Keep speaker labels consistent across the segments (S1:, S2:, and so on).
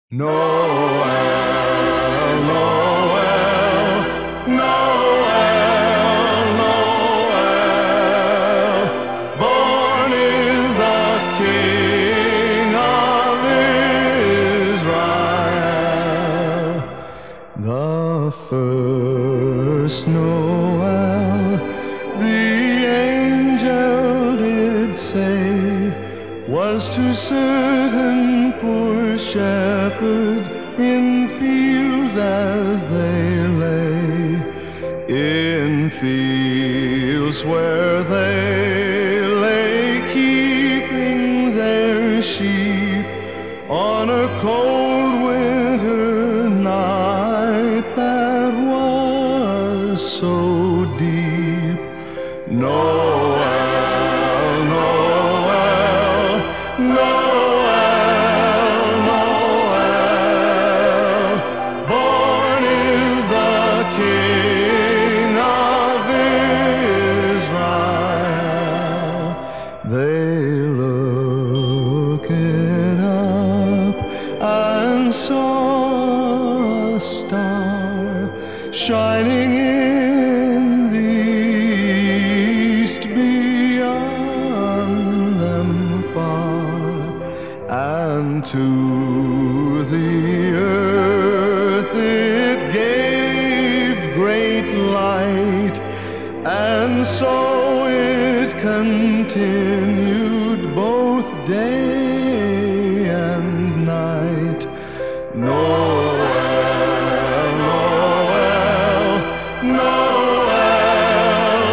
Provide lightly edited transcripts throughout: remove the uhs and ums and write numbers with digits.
S1: Noel, Noel, Noel, Noel. Born is the King of Israel. The first Noel, the angel did say, was to certain poor shepherds in fields as they lay, in fields where they lay keeping their sheep on a cold winter night that was so deep. Noel, Noel, Noel, born is the King of Israel. They looked up and saw a star shining in the east beyond them far, and to the earth it gave great light, and so it continued both day and night. Noel, Noel, Noel,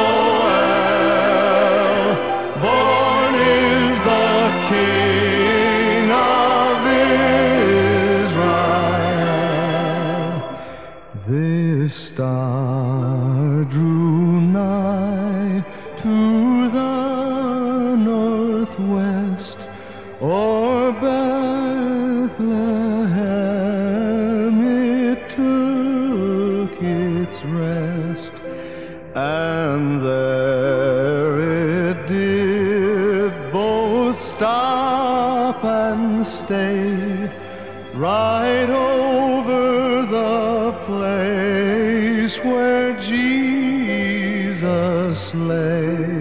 S1: Noel, born is the King of Israel. This star drew nigh to the northwest, o'er Bethlehem it took its rest, and there it did both stop and stay, right over the place where Jesus lay.